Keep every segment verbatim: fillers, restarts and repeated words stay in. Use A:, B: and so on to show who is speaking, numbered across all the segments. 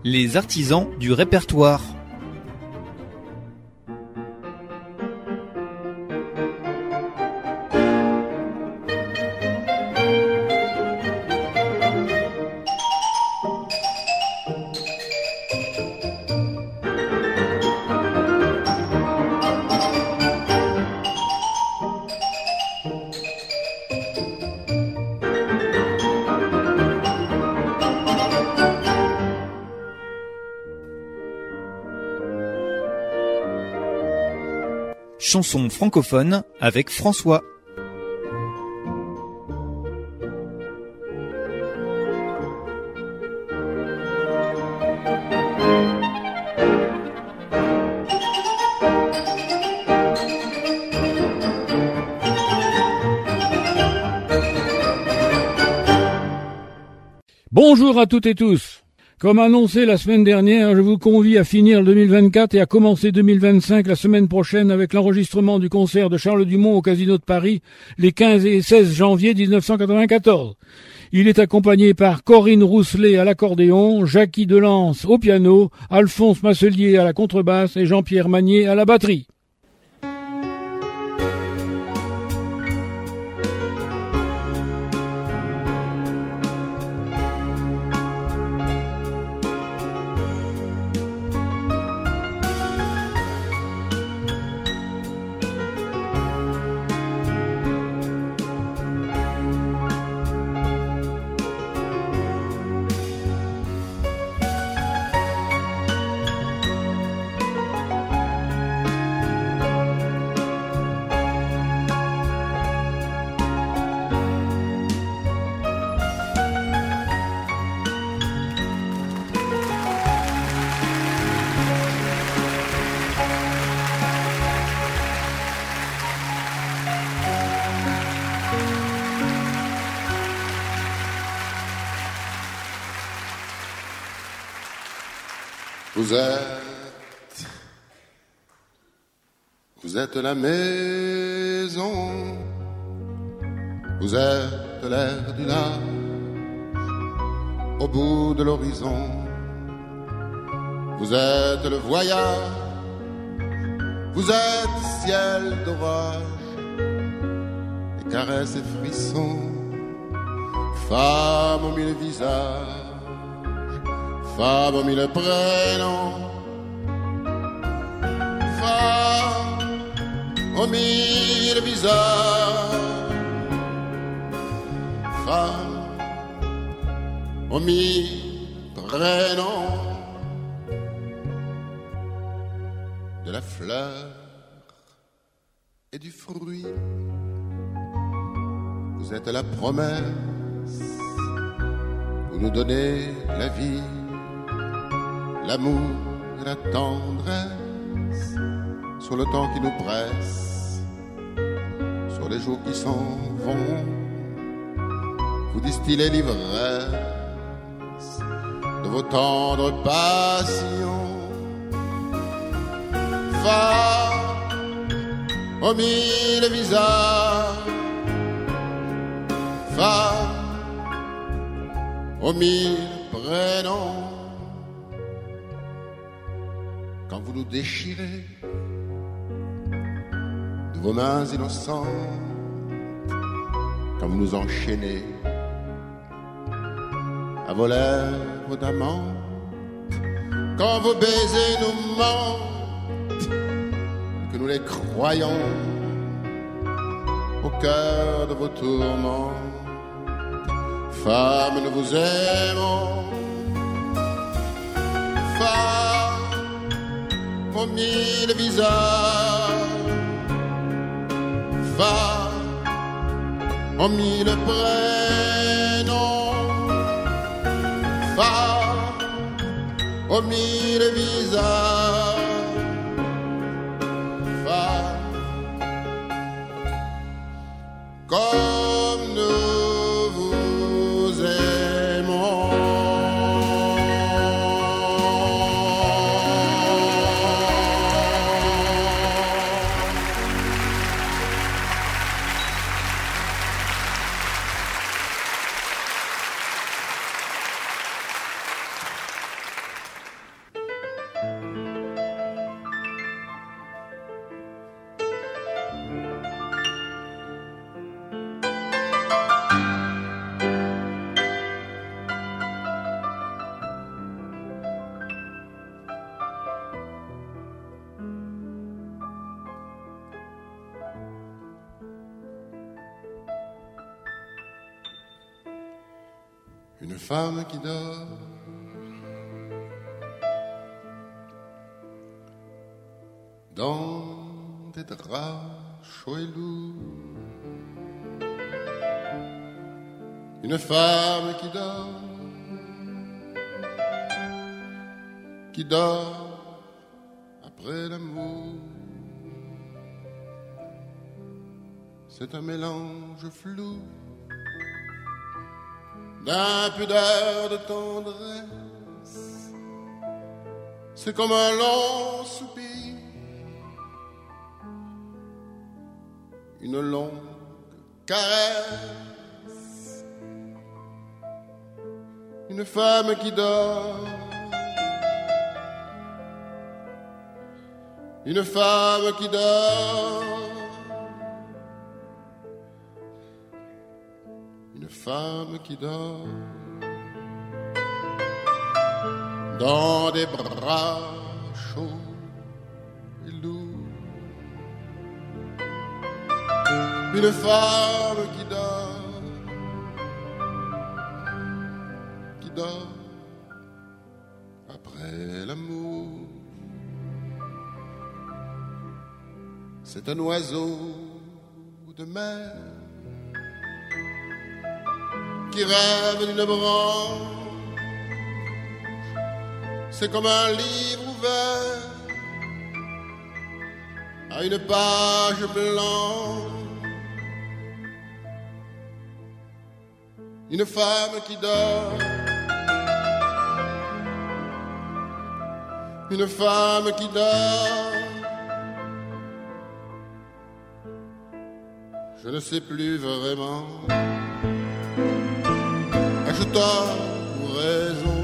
A: Les artisans du répertoire. Chanson francophone avec François.
B: Bonjour à toutes et tous. Comme annoncé la semaine dernière, je vous convie à finir le deux mille vingt-quatre et à commencer deux mille vingt-cinq la semaine prochaine avec l'enregistrement du concert de Charles Dumont au Casino de Paris les quinze et seize janvier dix-neuf cent quatre-vingt-quatorze. Il est accompagné par Corinne Rousselet à l'accordéon, Jackie Delance au piano, Alphonse Masselier à la contrebasse et Jean-Pierre Magnier à la batterie.
C: Vous êtes, vous êtes la maison, vous êtes l'air du large, au bout de l'horizon, vous êtes le voyage, vous êtes ciel d'orage, et caresses et frissons, femme aux mille visages. Femme aux mille prénoms, femme aux mille visages, femme aux mille prénoms, de la fleur et du fruit. Vous êtes la promesse, vous nous donnez la vie, l'amour et la tendresse, sur le temps qui nous presse, sur les jours qui s'en vont, vous distillez l'ivresse de vos tendres passions. Femme aux mille visages, femme aux mille prénoms, quand vous nous déchirez de vos mains innocentes, quand vous nous enchaînez à vos lèvres d'amante, quand vos baisers nous mentent, que nous les croyons au cœur de vos tourments. Femme, nous vous aimons, femme aux mille visages, femme aux mille prénoms, femme aux mille visages, femme comme nous vous aimons. Une femme qui dort dans des draps chauds et lourds. Une femme qui dort, qui dort après l'amour. C'est un mélange flou d'impudeur, de tendresse. C'est comme un long soupir, une longue caresse. Une femme qui dort, une femme qui dort, une femme qui dort dans des bras chauds et lourds. Une femme qui dort, qui dort après l'amour. C'est un oiseau de mer qui rêve d'une branche. C'est comme un livre ouvert à une page blanche. Une femme qui dort, une femme qui dort. Je ne sais plus vraiment. Ai-je tort ou raison?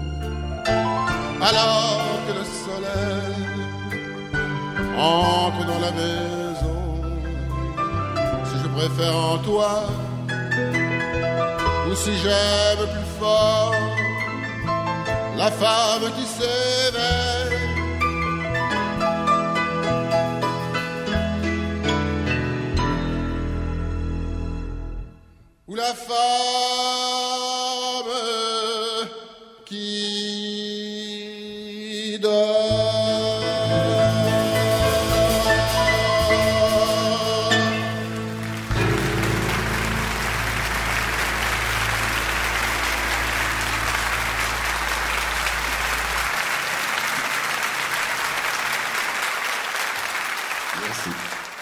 C: Alors que le soleil entre dans la maison, si je préfère en toi, ou si j'aime plus fort la femme qui s'éveille. Ou la femme qui dort. Merci.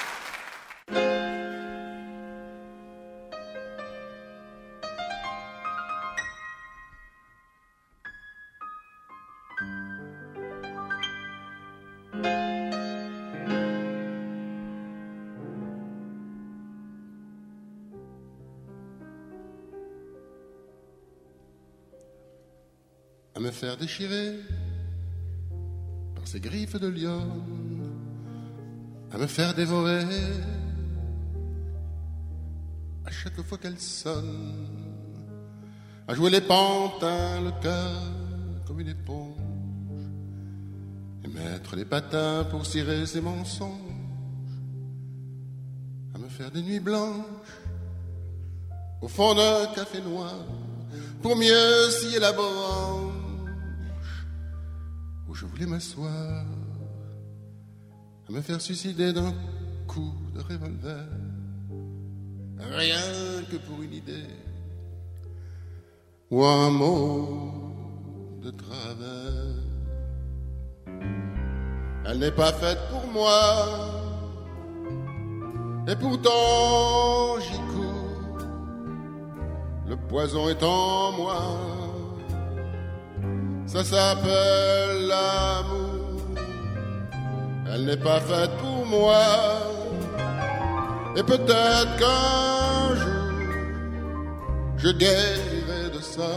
C: À me faire déchirer par ses griffes de lion, à me faire dévorer à chaque fois qu'elle sonne, à jouer les pantins, le cœur comme une éponge, et mettre les patins pour cirer ses mensonges, à me faire des nuits blanches au fond d'un café noir pour mieux scier la branche où je voulais m'asseoir, à me faire suicider d'un coup de revolver, rien que pour une idée ou un mot de travers. Elle n'est pas faite pour moi, et pourtant j'y cours, le poison est en moi. Ça s'appelle l'amour. Elle n'est pas faite pour moi, et peut-être qu'un jour je guérirai de ça,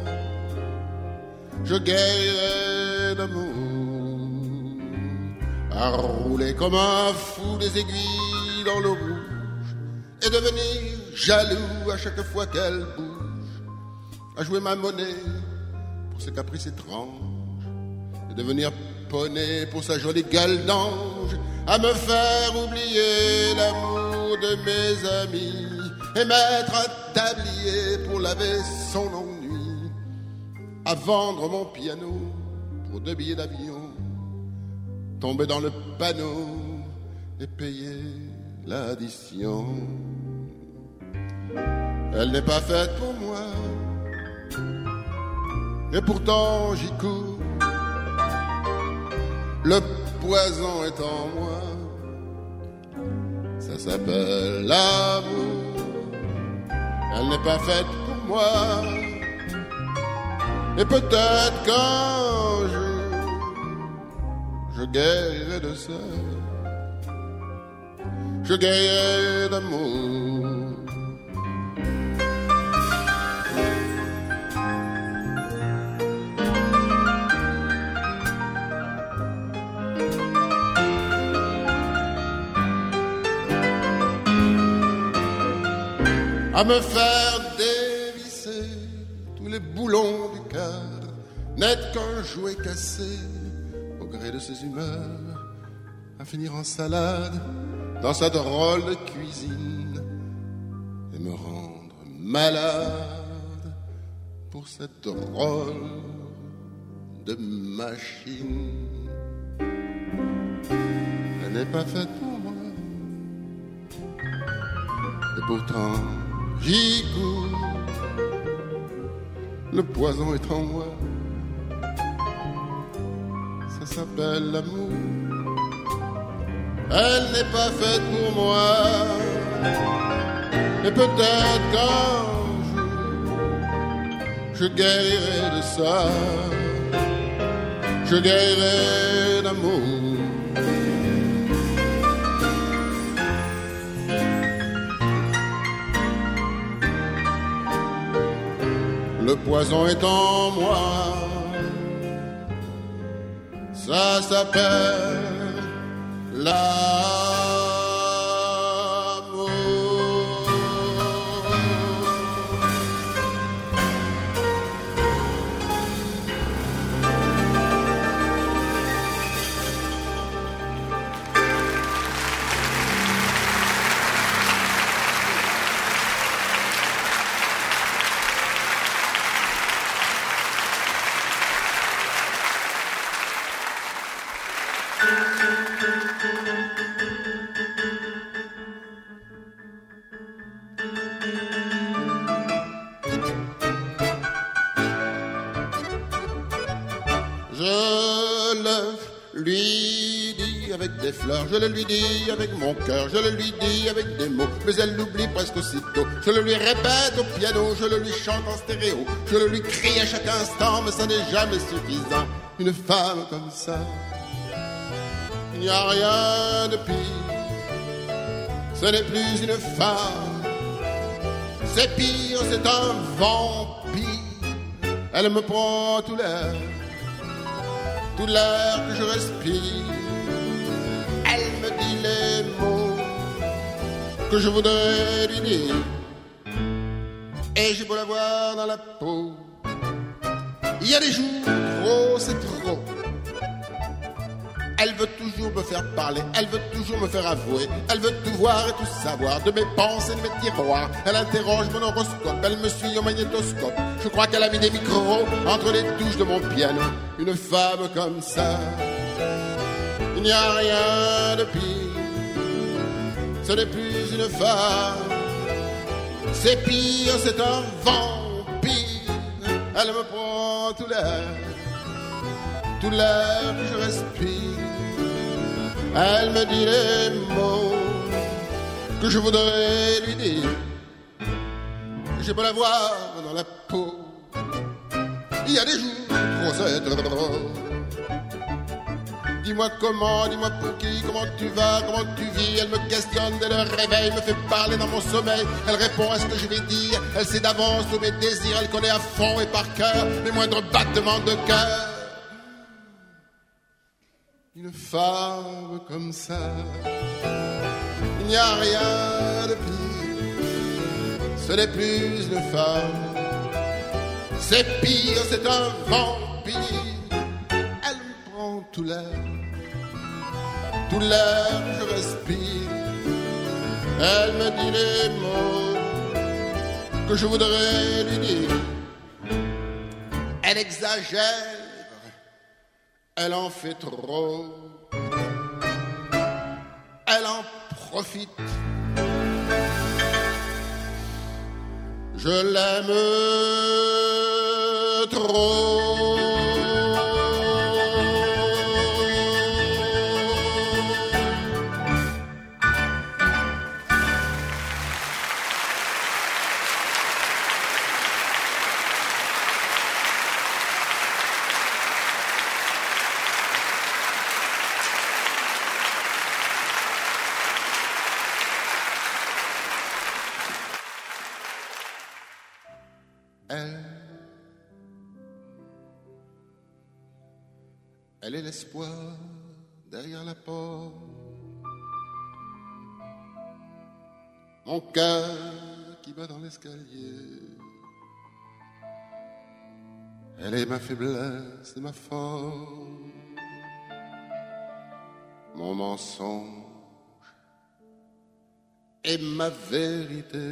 C: je guérirai d'amour, à rouler comme un fou des aiguilles dans l'eau rouge, et devenir jaloux à chaque fois qu'elle bouge, à jouer ma monnaie pour ses caprices étranges, et devenir poney pour sa jolie gueule d'ange, à me faire oublier l'amour de mes amis, et mettre un tablier pour laver son ennui, à vendre mon piano pour deux billets d'avion, tomber dans le panneau et payer l'addition. Elle n'est pas faite pour moi, et pourtant j'y cours. Le poison est en moi, ça s'appelle l'amour. Elle n'est pas faite pour moi, et peut-être qu'un jour je guérirai de ça, je guérirai d'amour. À me faire dévisser tous les boulons du cadre, n'être qu'un jouet cassé au gré de ses humeurs, à finir en salade dans sa drôle de cuisine et me rendre malade pour cette drôle de machine. Elle n'est pas faite pour moi, et pourtant j'y cours, le poison est en moi, ça s'appelle l'amour. Elle n'est pas faite pour moi, et peut-être qu'un jour je guérirai de ça, je guérirai d'amour. Le poison est en moi, ça s'appelle l'amour. Des fleurs, je le lui dis avec mon cœur, je le lui dis avec des mots, mais elle l'oublie presque aussitôt. Je le lui répète au piano, je le lui chante en stéréo, je le lui crie à chaque instant, mais ça n'est jamais suffisant. Une femme comme ça, il n'y a rien de pire. Ce n'est plus une femme, c'est pire, c'est un vampire. Elle me prend tout l'air, tout l'air que je respire. Les mots que je voudrais lui dire, et j'ai beau la voir dans la peau, il y a des jours, trop c'est trop. Elle veut toujours me faire parler, elle veut toujours me faire avouer, elle veut tout voir et tout savoir, de mes pensées, de mes tiroirs. Elle interroge mon horoscope, elle me suit au magnétoscope. Je crois qu'elle a mis des micros entre les touches de mon piano. Une femme comme ça, il n'y a rien de pire. Ce n'est plus une femme, c'est pire, c'est un vampire. Elle me prend tout l'air, tout l'air que je respire. Elle me dit les mots que je voudrais lui dire. J'ai beau la voir dans la peau, il y a des jours, trop c'est drôle. Dis-moi comment, dis-moi pour qui, comment tu vas, comment tu vis. Elle me questionne dès le réveil, me fait parler dans mon sommeil. Elle répond à ce que je vais dire, elle sait d'avance tous mes désirs. Elle connaît à fond et par cœur mes moindres battements de cœur. Une femme comme ça, il n'y a rien de pire. Ce n'est plus une femme, c'est pire, c'est un vampire. Elle me prend tout l'air, tout l'air que je respire. Elle me dit les mots que je voudrais lui dire. Elle exagère, elle en fait trop, elle en profite. Je l'aime trop. Elle, elle est l'espoir derrière la porte. Mon cœur qui bat dans l'escalier. Elle est ma faiblesse et ma force. Mon mensonge et ma vérité.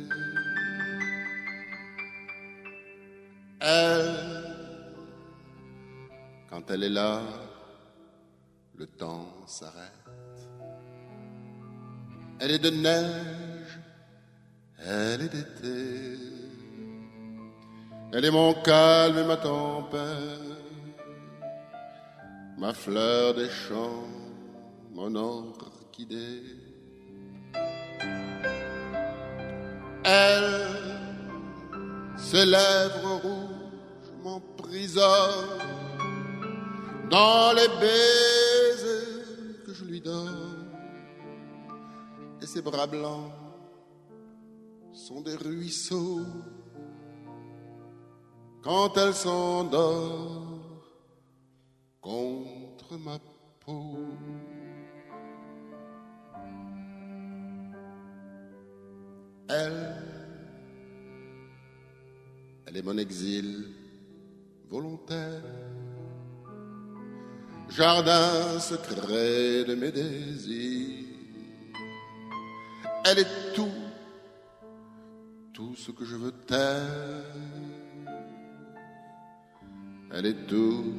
C: Elle, quand elle est là, le temps s'arrête. Elle est de neige, elle est d'été. Elle est mon calme et ma tempête, ma fleur des champs, mon orchidée. Elle, ses lèvres rouges m'emprisonnent dans les baisers que je lui donne. Et ses bras blancs sont des ruisseaux quand elle s'endort contre ma peau. Elle, elle est mon exil volontaire, jardin secret de mes désirs. Elle est tout, tout ce que je veux taire. Elle est tout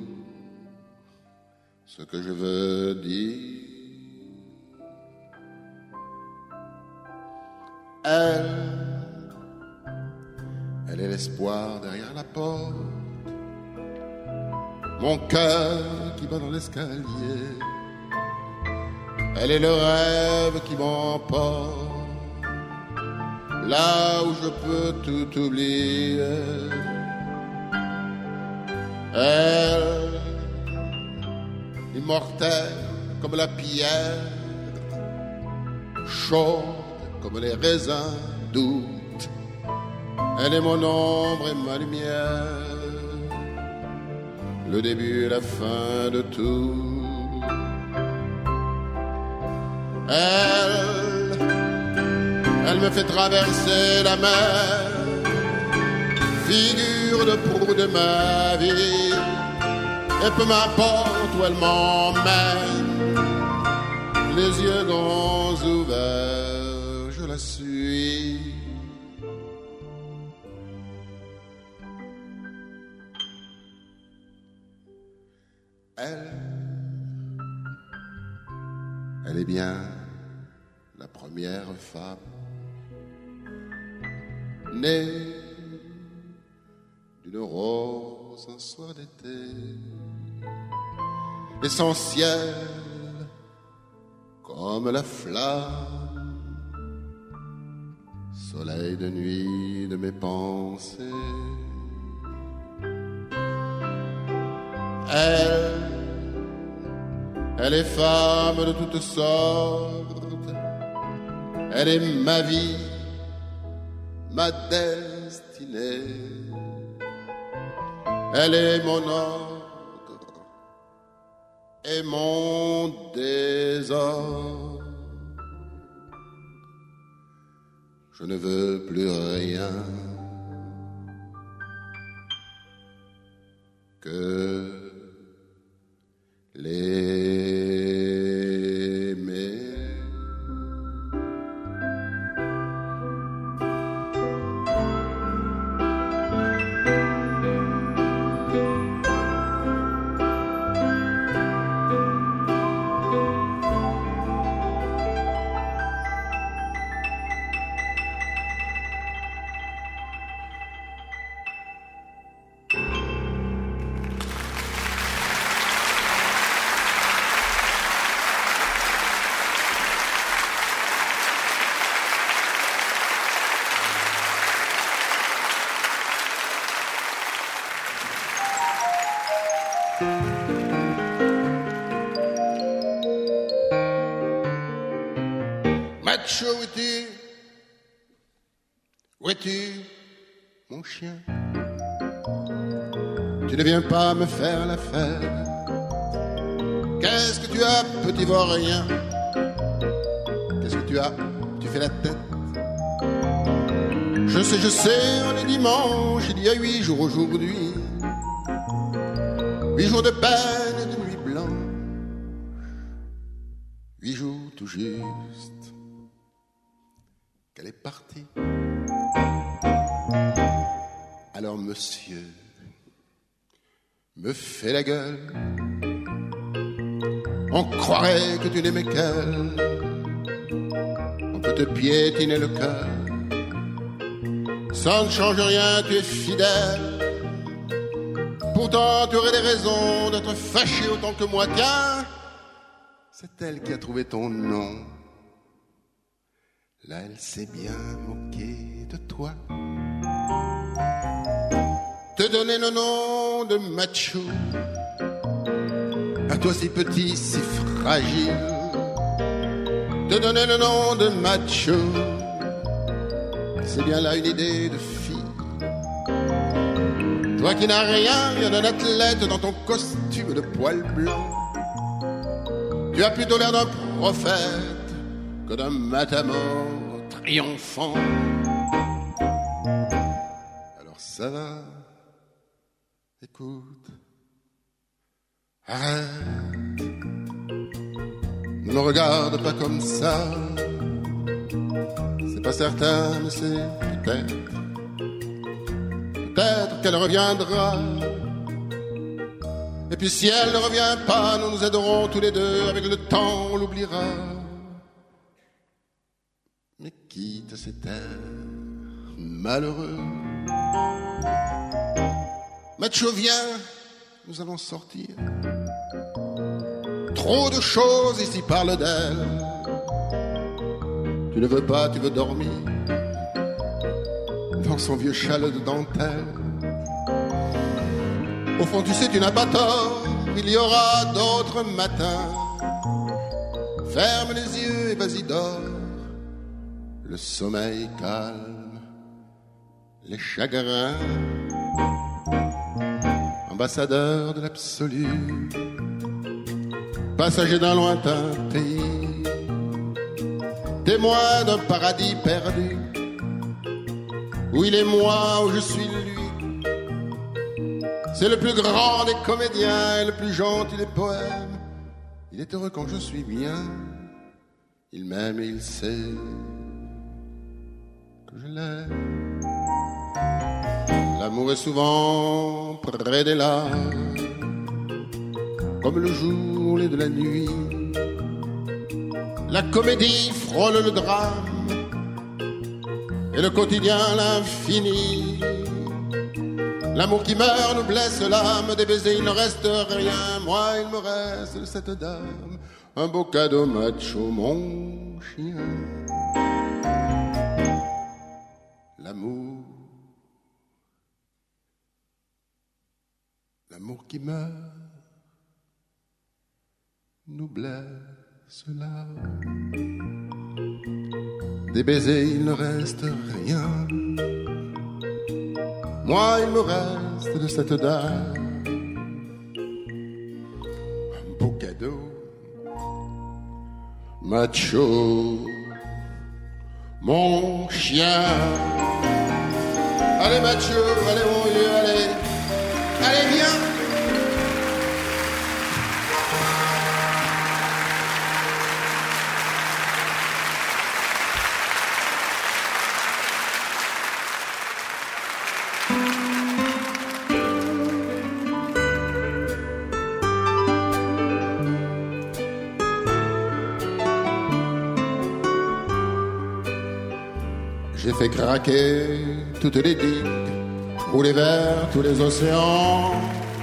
C: ce que je veux dire. Elle, elle est l'espoir derrière la porte. Mon cœur qui bat dans l'escalier. Elle est le rêve qui m'emporte là où je peux tout oublier. Elle, immortelle comme la pierre, chaude comme les raisins d'août. Elle est mon ombre et ma lumière, le début et la fin de tout. Elle, elle me fait traverser la mer, figure de proue de ma vie. Et peu m'importe où elle m'emmène, les yeux grands ouverts, je la suis. Elle, elle est bien la première femme née d'une rose un soir d'été, essentielle comme la flamme, soleil de nuit de mes pensées. Elle, elle est femme de toutes sortes, elle est ma vie, ma destinée. Elle est mon ordre et mon désordre. Je ne veux plus rien que l'aimer. Macho, où es-tu? Où es-tu, mon chien? Tu ne viens pas me faire la fête. Qu'est-ce que tu as, petit vaurien? Qu'est-ce que tu as? Tu fais la tête. Je sais, je sais, on est dimanche, il y a huit jours aujourd'hui. Huit jours de peine et de nuit blanche. Huit jours tout juste qu'elle est partie. Alors monsieur me fait la gueule. On croirait que tu n'aimais qu'elle. On peut te piétiner le cœur. Ça ne change rien, tu es fidèle. Pourtant tu aurais des raisons d'être fâché autant que moi. Tiens, c'est elle qui a trouvé ton nom. Là elle s'est bien moquée de toi. Te donner le nom de macho, à toi si petit, si fragile. Te donner le nom de macho, c'est bien là une idée de fille. Toi qui n'as rien, rien d'un athlète dans ton costume de poil blanc. Tu as plutôt l'air d'un prophète que d'un matamor triomphant. Alors ça va, écoute, arrête, ne me regarde pas comme ça. C'est pas certain, mais c'est peut-être, peut-être qu'elle reviendra. Et puis si elle ne revient pas, nous nous aiderons tous les deux. Avec le temps, on l'oubliera. Mais quitte cet air malheureux. Macho, viens, nous allons sortir. Trop de choses ici parlent d'elle. Tu ne veux pas, tu veux dormir dans son vieux châle de dentelle. Au fond, tu sais, tu n'as pas tort. Il y aura d'autres matins. Ferme les yeux et vas-y dors. Le sommeil calme les chagrins. Ambassadeur de l'absolu, passager d'un lointain pays, témoin d'un paradis perdu, où il est moi, où je suis lui. C'est le plus grand des comédiens et le plus gentil des poèmes. Il est heureux quand je suis bien. Il m'aime et il sait que je l'aime. L'amour est souvent près des larmes, comme le jour et de la nuit. La comédie frôle le drame et le quotidien l'infini. L'amour qui meurt nous blesse l'âme, des baisers il ne reste rien. Moi il me reste de cette dame un beau cadeau macho, mon chien. L'amour, l'amour qui meurt nous blesse l'âme. Des baisers il ne reste rien. Moi il me reste de cette dame un beau cadeau macho, mon chien. Allez macho, allez mon vieux, allez, allez viens. J'ai fait craquer toutes les digues, roulé vers tous les océans.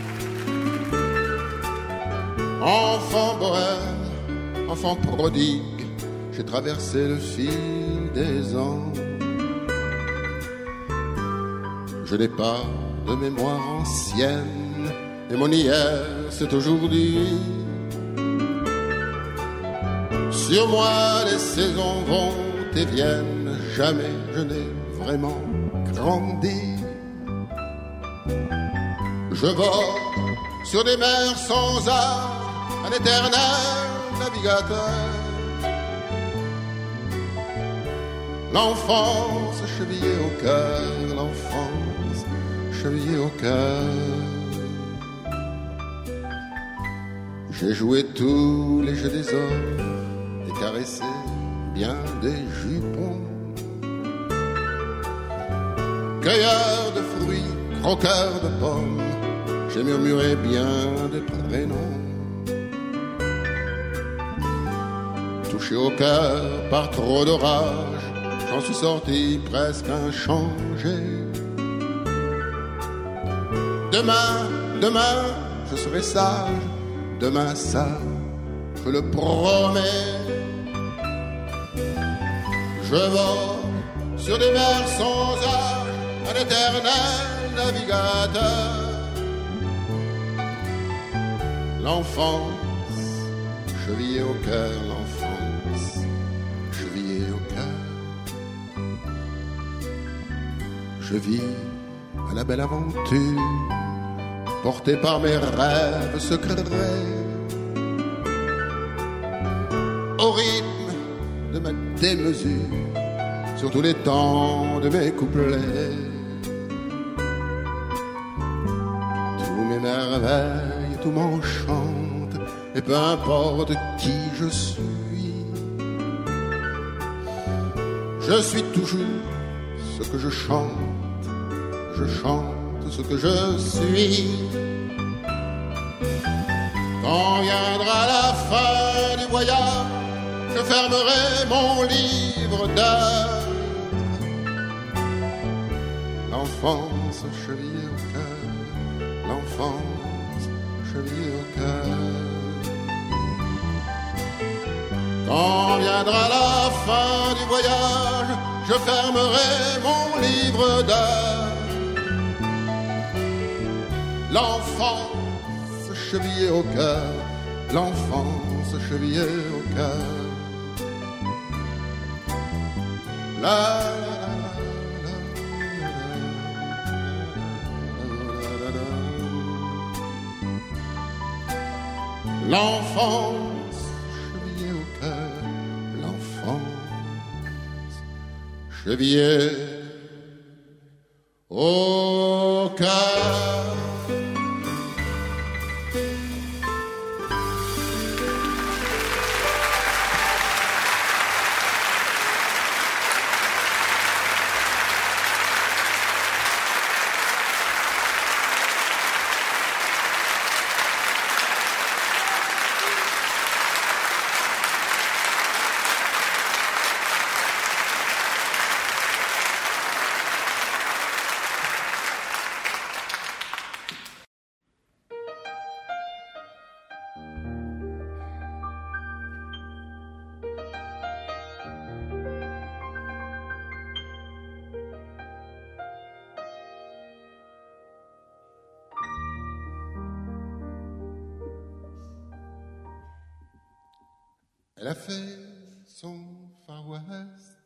C: Enfant bohème, enfant prodigue, j'ai traversé le fil des ans. Je n'ai pas de mémoire ancienne, et mon hier c'est aujourd'hui. Sur moi les saisons vont dévienne, jamais je n'ai vraiment grandi. Je vole sur des mers sans âge, un éternel navigateur. L'enfance chevillée au cœur, l'enfance chevillée au cœur. J'ai joué tous les jeux des hommes et caressé bien des jupons. Cueilleur de fruits, croqueur de pommes, j'ai murmuré bien des prénoms. Touché au cœur par trop d'orage, j'en suis sorti presque inchangé. Demain, demain, je serai sage. Demain ça, je le promets. Je vole sur des mers sans âge, un éternel navigateur. L'enfance, chevillée au cœur, l'enfance, chevillée au cœur. Je vis à la belle aventure, porté par mes rêves secrets, au rythme de ma démesure, sur tous les temps de mes couplets. Tous mes merveilles, tout m'enchante, et peu importe qui je suis, je suis toujours ce que je chante, je chante ce que je suis. Quand viendra la fin du voyage, je fermerai mon livre d'heures. L'enfance chevillée au cœur, l'enfance chevillée au cœur. Quand viendra la fin du voyage, je fermerai mon livre d'heures. L'enfance chevillée au cœur, l'enfance chevillée au cœur. La, la, la, la, la, la. L'enfance chevillée au cœur, l'enfance chevillée au cœur. Elle a fait son Far West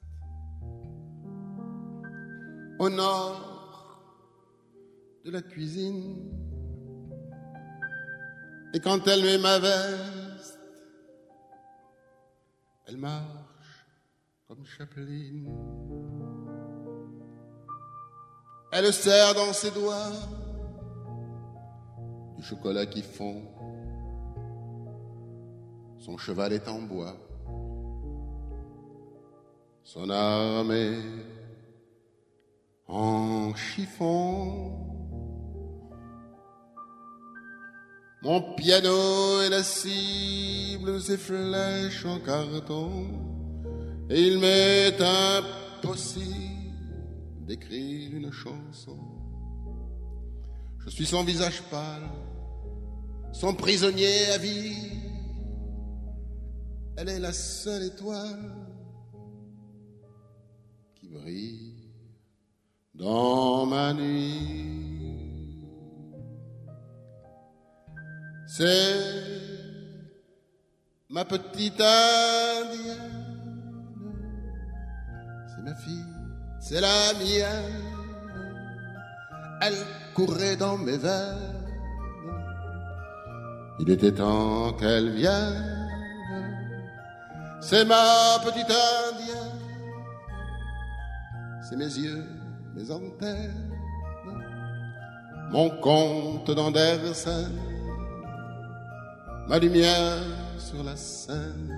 C: au nord de la cuisine. Et quand elle met ma veste, elle marche comme Chaplin. Elle serre dans ses doigts du chocolat qui fond. Son cheval est en bois, son arme est en chiffon. Mon piano est la cible de ses flèches en carton, et il m'est impossible d'écrire une chanson. Je suis son visage pâle, son prisonnier à vie. Elle est la seule étoile qui brille dans ma nuit. C'est ma petite indienne, c'est la mienne. Elle courait dans mes veines. Il était temps qu'elle vienne. C'est ma petite indienne. C'est mes yeux, mes antennes, mon conte d'Andersen, ma lumière sur la Seine.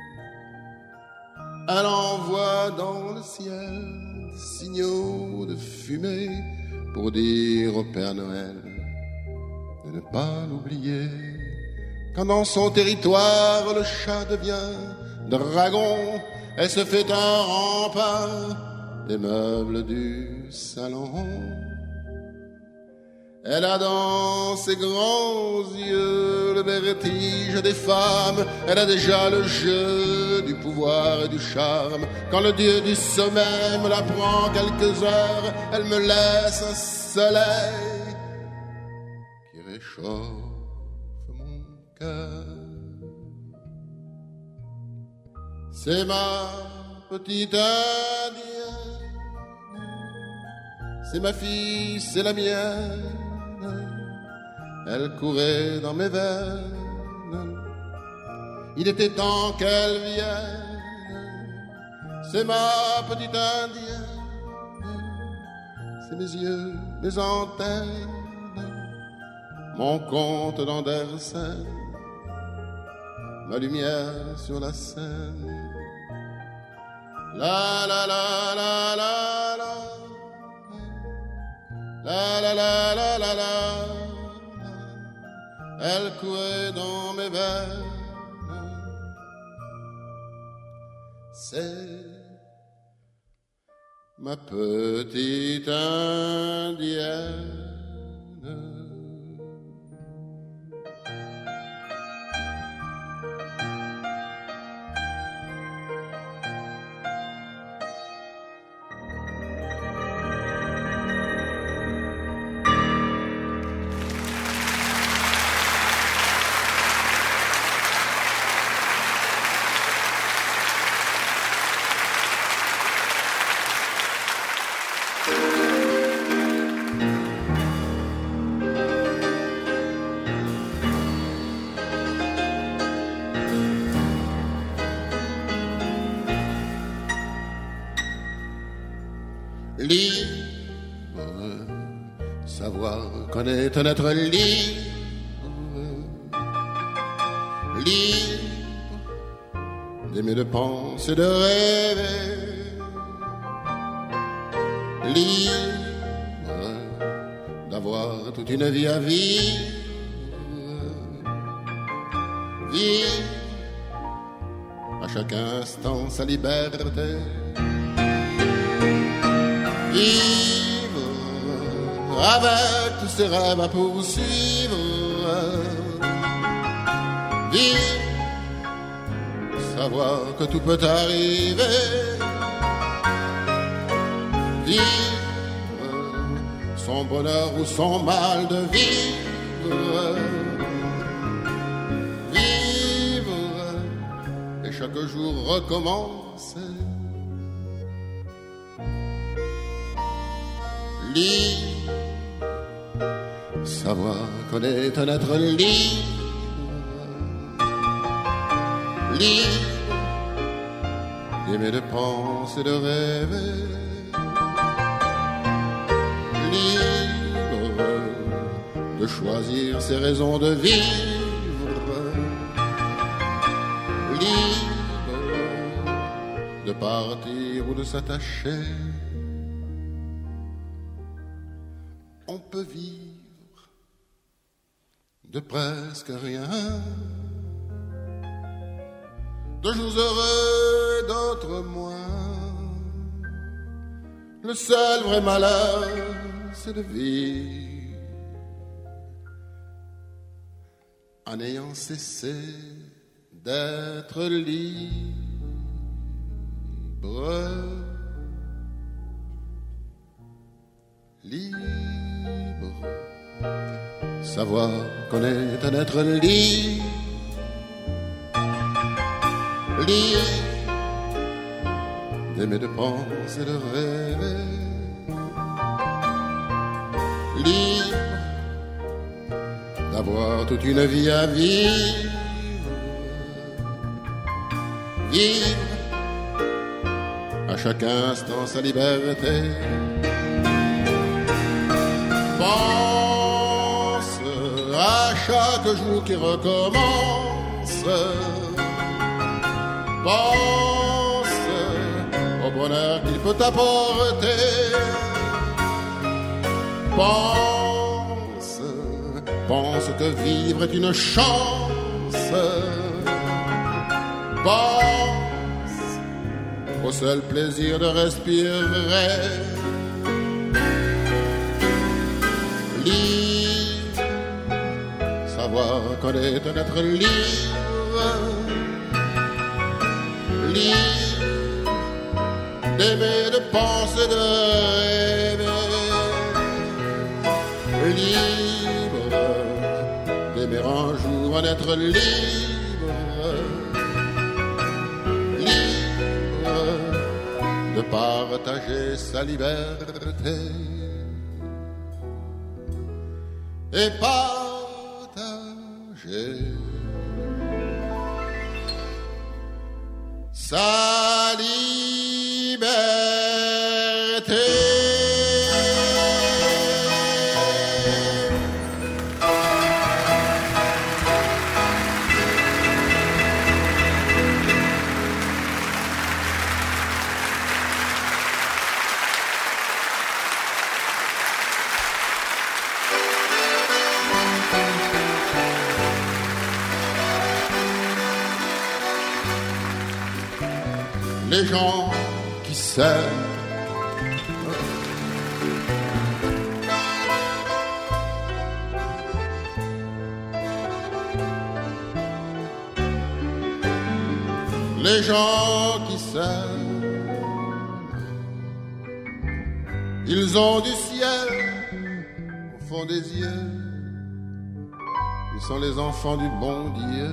C: Elle envoie dans le ciel des signaux de fumée pour dire au Père Noël de ne pas l'oublier. Quand dans son territoire le chat devient dragon et se fait un rempart des meubles du salon. Elle a dans ses grands yeux le vertige des femmes. Elle a déjà le jeu du pouvoir et du charme. Quand le dieu du sommeil me la prend quelques heures, elle me laisse un soleil qui réchauffe mon cœur. C'est ma petite indienne, c'est ma fille, c'est la mienne. Elle courait dans mes veines. Il était temps qu'elle vienne. C'est ma petite indienne. C'est mes yeux, mes antennes, mon conte d'Andersen, ma lumière sur la Seine. La la la la la la. La la la la la la. Elle courait dans mes veines. C'est ma petite indienne. Libre, savoir connaître notre libre, libre, d'aimer, de penser, de rêver, libre, d'avoir toute une vie à vivre, vivre, à chaque instant sa liberté. Vivre avec tous ses rêves à poursuivre. Vivre, savoir que tout peut arriver. Vivre son bonheur ou son mal de vivre. Vivre et chaque jour recommencer. Libre, savoir connaître notre libre, libre, d'aimer, de penser, de rêver, libre, de choisir ses raisons de vivre, libre, de partir ou de s'attacher. On peut vivre de presque rien, de jours heureux, d'autres moins. Le seul vrai malheur, c'est de vivre en ayant cessé d'être libre. Libre, savoir connaître notre libre, libre, d'aimer, de penser, de rêver. Libre d'avoir toute une vie à vivre. Vivre à chaque instant sa liberté. Pense à chaque jour qui recommence. Pense au bonheur qu'il peut apporter. Pense, pense que vivre est une chance. Pense au seul plaisir de respirer. Libre, savoir qu'on est un être libre. Libre d'aimer, de penser, de rêver. Libre d'aimer un jour un être libre. Libre de partager sa liberté. Et partager sa liberté. Les gens qui s'aiment, les gens qui s'aiment, ils ont du ciel au fond des yeux, ils sont les enfants du bon Dieu,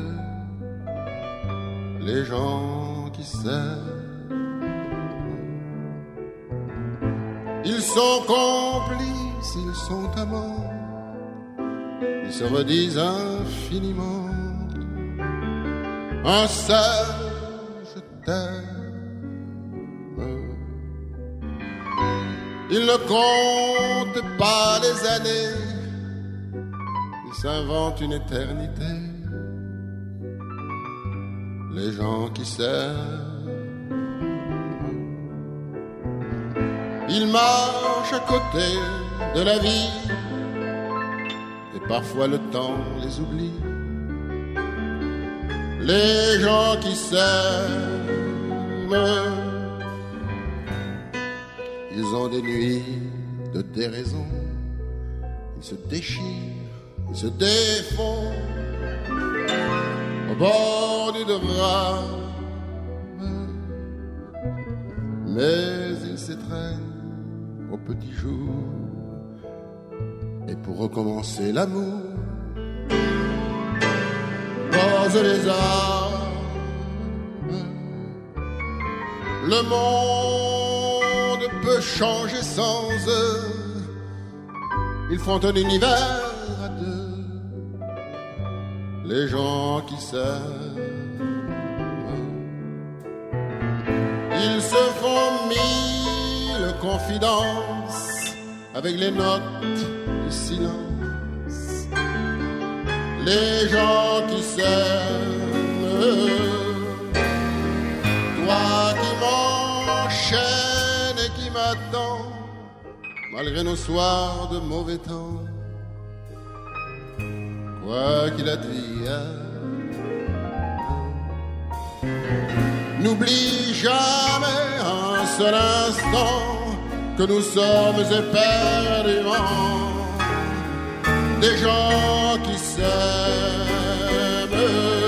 C: les gens qui s'aiment. Ils sont complices, ils sont amants, ils se redisent infiniment un seul je t'aime. Ils ne comptent pas les années, ils s'inventent une éternité. Les gens qui s'aiment, ils marchent à côté de la vie et parfois le temps les oublie. Les gens qui s'aiment, ils ont des nuits de déraison, ils se déchirent, ils se défont au bord du drame, mais ils s'étreignent au petit jour, et pour recommencer l'amour, posent les armes. Le monde peut changer sans eux, ils font un univers à deux, les gens qui s'aiment. Ils se font mille confidences avec les notes du silence. Les gens qui s'aiment, toi qui m'enchaînes et qui m'attends, malgré nos soirs de mauvais temps, quoi qu'il advienne, n'oublie jamais un seul instant que nous sommes éperdument des gens qui s'aiment.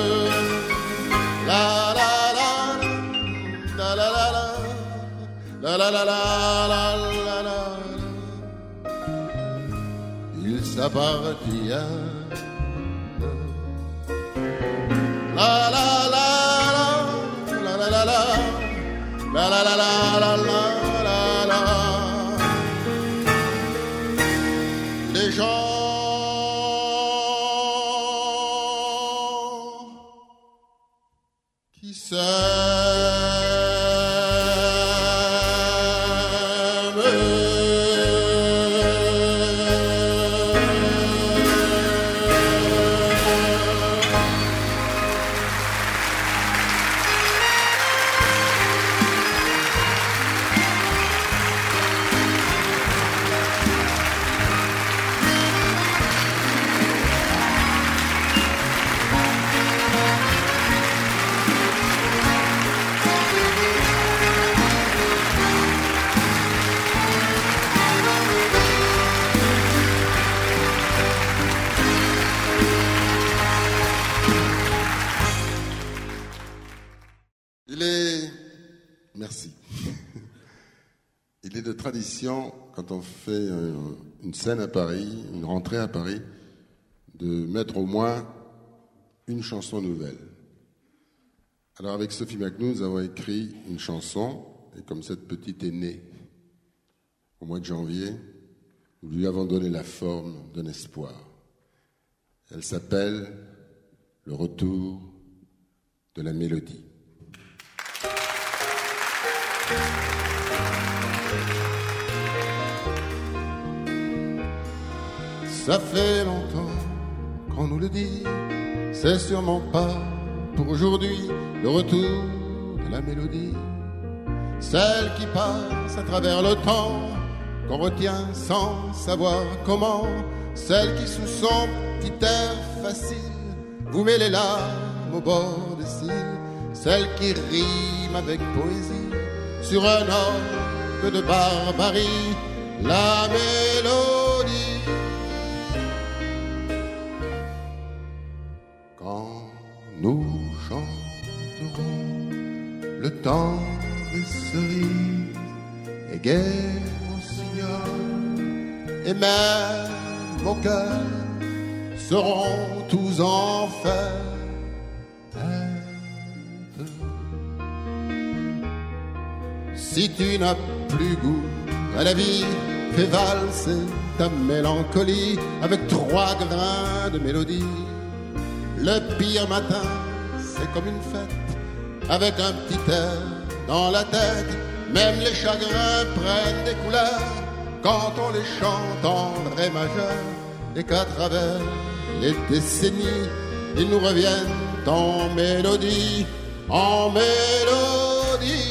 C: La la la la la la la la la la la la la. Ils s'appartiennent. La la la la la la la la la la la. tradition, quand on fait une scène à Paris, une rentrée à Paris, de mettre au moins une chanson nouvelle. Alors avec Sophie McNew, nous avons écrit une chanson, et comme cette petite est née au mois de janvier, nous lui avons donné la forme d'un espoir. Elle s'appelle « Le retour de la mélodie ». Ça fait longtemps qu'on nous le dit, c'est sûrement pas pour aujourd'hui le retour de la mélodie. Celle qui passe à travers le temps, qu'on retient sans savoir comment. Celle qui sous son petit air facile vous met les larmes au bord des cils. Celle qui rime avec poésie sur un orgue de barbarie. La mélodie. Quand nous chanterons le temps des cerises et guerre au signal, et même vos cœurs seront tous en fête. Si tu n'as plus goût à la vie, fais valser ta mélancolie avec trois grains de mélodie. Le pire matin, c'est comme une fête, avec un petit air dans la tête. Même les chagrins prennent des couleurs quand on les chante en ré majeur. Et qu'à travers les décennies, ils nous reviennent en mélodie, en mélodie.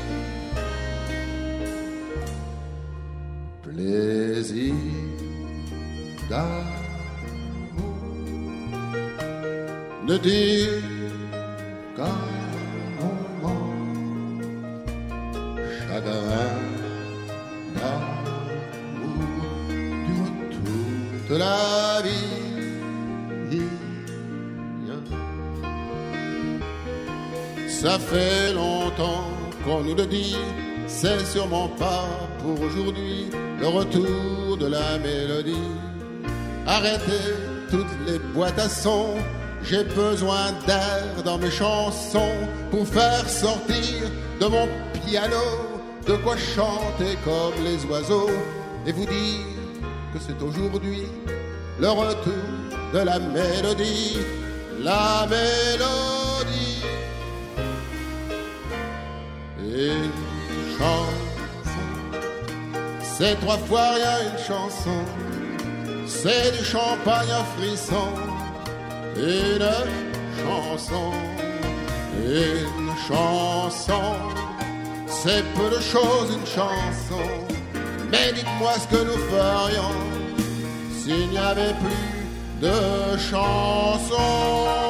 C: Plaisir d'amour ne dure qu'un moment. Chagrin d'amour dure toute la vie. Ça fait longtemps qu'on nous le dit, c'est sûrement pas pour aujourd'hui le retour de la mélodie. Arrêtez toutes les boîtes à sons, j'ai besoin d'air dans mes chansons pour faire sortir de mon piano de quoi chanter comme les oiseaux et vous dire que c'est aujourd'hui le retour de la mélodie, la mélodie. Une chanson, c'est trois fois rien une chanson, c'est du champagne à frisson. Une chanson, une chanson, c'est peu de choses une chanson. Mais dites-moi ce que nous ferions s'il n'y avait plus de chansons.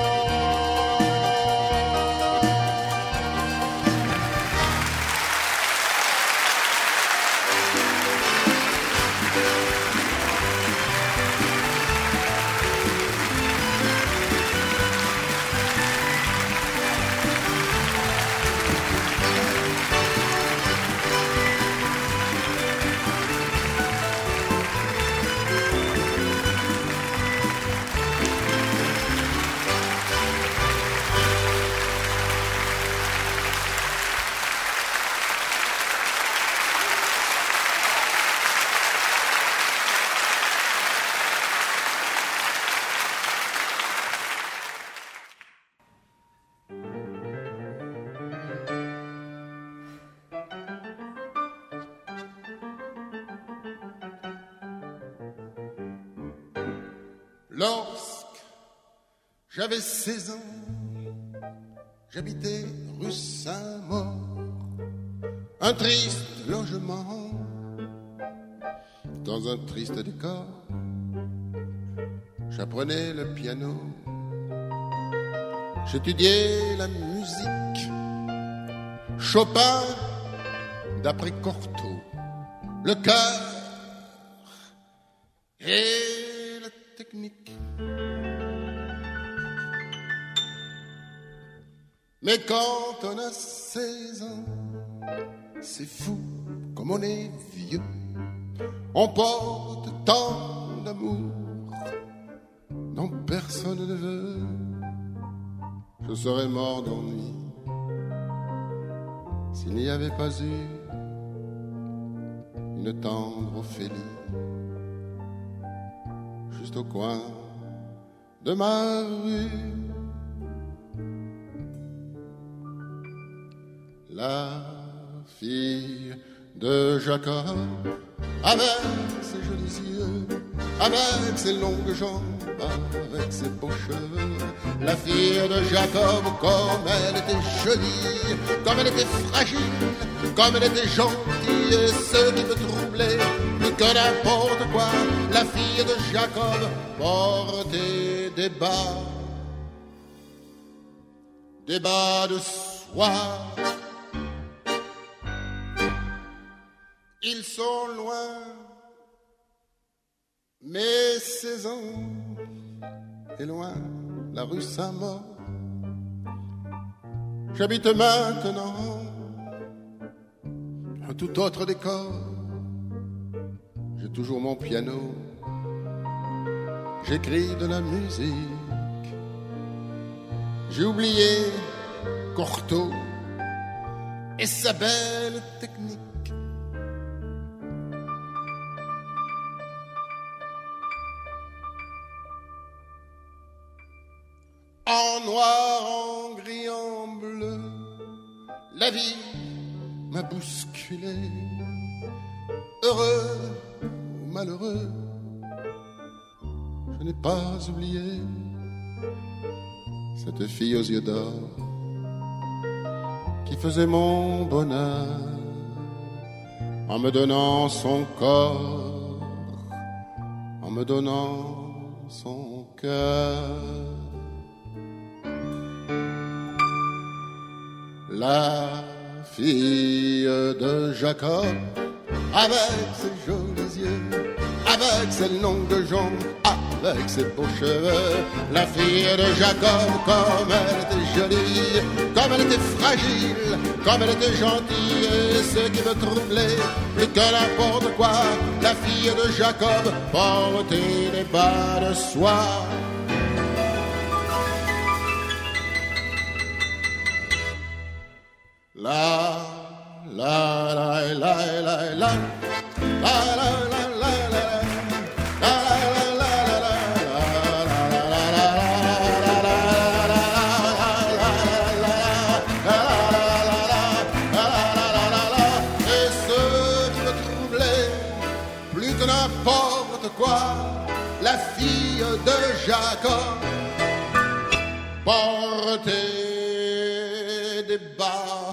C: Lorsque j'avais seize ans, j'habitais rue Saint-Maur, un triste logement, dans un triste décor. J'apprenais le piano, j'étudiais la musique, Chopin d'après Cortot, le cœur et la technique. Mais quand on a seize ans, C'est fou comme on est vieux. On porte tant d'amour dont personne ne veut. Je serais mort d'ennui s'il n'y avait pas eu une tendre Ophélie juste au coin de ma rue. La fille de Jacob, avec ses jolis yeux, avec ses longues jambes, avec ses beaux cheveux. La fille de Jacob, comme elle était jolie, comme elle était fragile, comme elle était gentille, et ce qui me troublait plus que n'importe quoi, la fille de Jacob portait des bas, des bas de soie. Ils sont loin, mais seize ans est loin, la rue Saint-Maur. J'habite maintenant un tout autre décor. J'ai toujours mon piano, j'écris de la musique. J'ai oublié Cortot et sa belle technique. En noir, en gris, en bleu, la vie m'a bousculé. Heureux ou malheureux, je n'ai pas oublié cette fille aux yeux d'or qui faisait mon bonheur en me donnant son corps, en me donnant son cœur. La fille de Jacob, avec ses jolis yeux, avec ses longues jambes, avec ses beaux cheveux. La fille de Jacob, comme elle était jolie, comme elle était fragile, comme elle était gentille, et ce qui me troublait plus que n'importe quoi, la fille de Jacob portait des bas de soie. La la la la la la la la et ce qui me troublait plus que n'importe quoi, la fille de Jacob portait des bas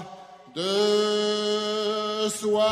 C: de soie.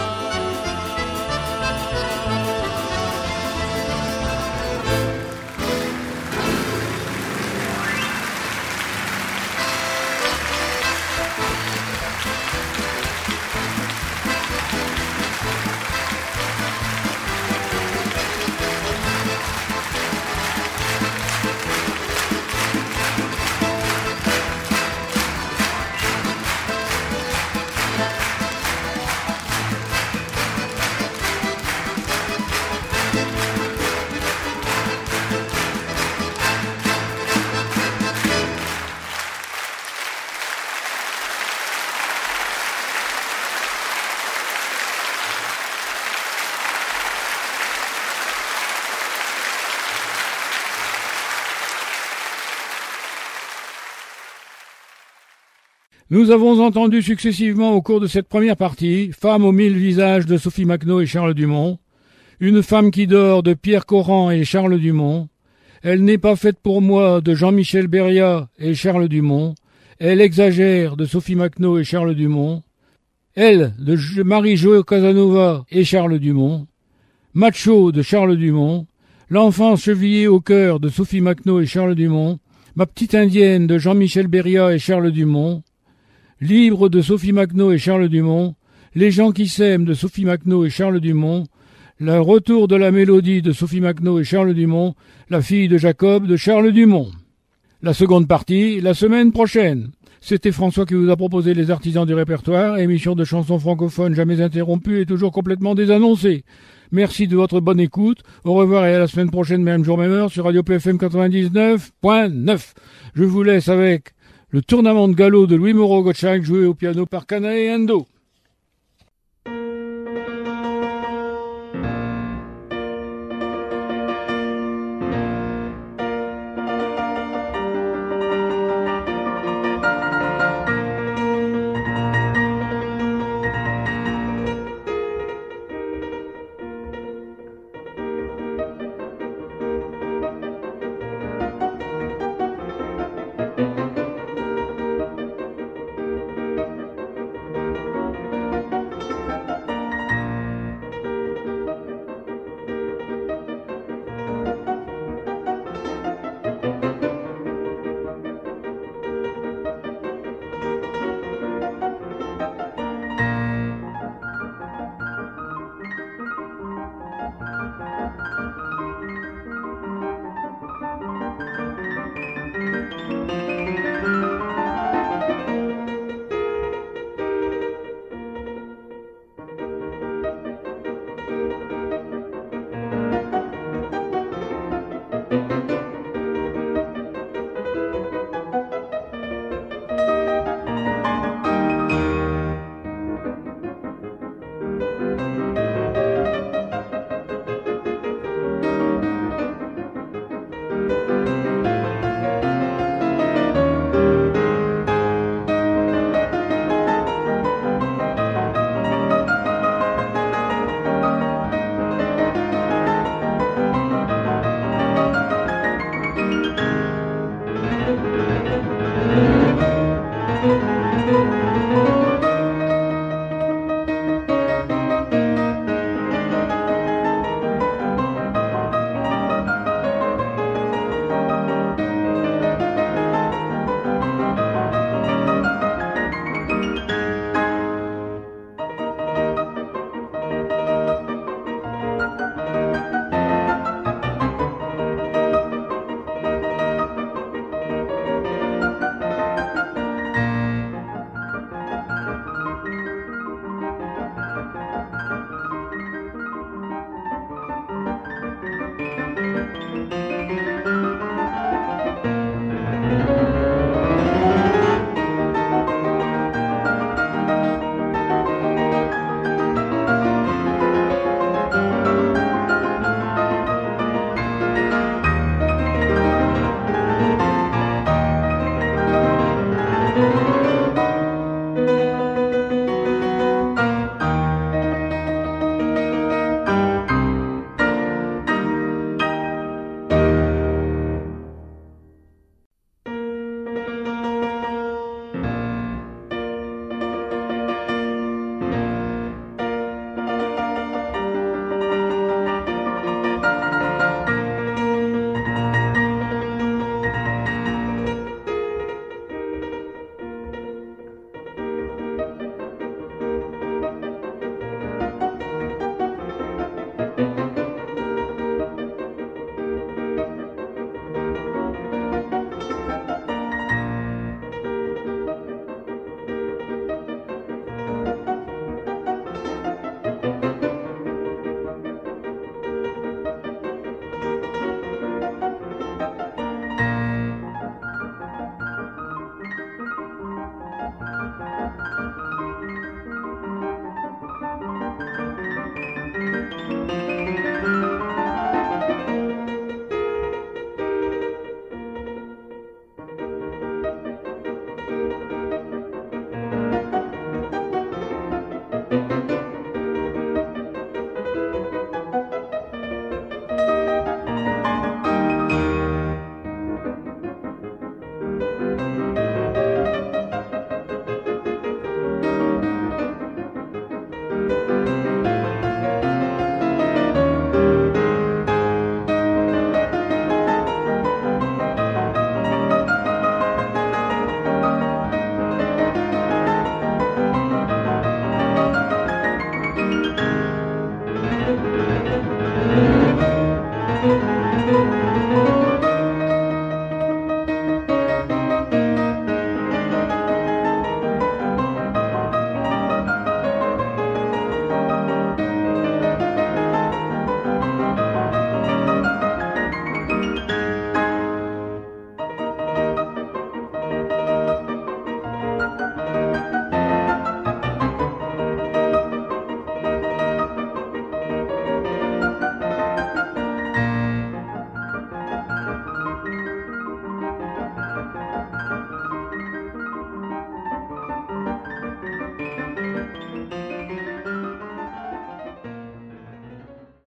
B: Nous avons entendu successivement au cours de cette première partie Femme aux mille visages de Sophie Macnaud et Charles Dumont, Une femme qui dort de Pierre Coran et Charles Dumont, Elle n'est pas faite pour moi de Jean-Michel Beria et Charles Dumont, Elle exagère de Sophie Macnaud et Charles Dumont, Elle de Marie-Jo Casanova et Charles Dumont, Macho de Charles Dumont, L'enfant chevillé au cœur de Sophie Macnaud et Charles Dumont, Ma petite indienne de Jean-Michel Beria et Charles Dumont, Libre de Sophie Macnaud et Charles Dumont, Les gens qui s'aiment de Sophie Macnaud et Charles Dumont, Le retour de la mélodie de Sophie Macnaud et Charles Dumont, La fille de Jacob de Charles Dumont. La seconde partie, la semaine prochaine. C'était François qui vous a proposé les artisans du répertoire, émission de chansons francophones jamais interrompue et toujours complètement désannoncée. Merci de votre bonne écoute. Au revoir et à la semaine prochaine, même jour, même heure, sur Radio P F M quatre-vingt-dix-neuf point neuf. Je vous laisse avec le tournement de galop de Louis Moreau Gottschalk, joué au piano par Canae Endo.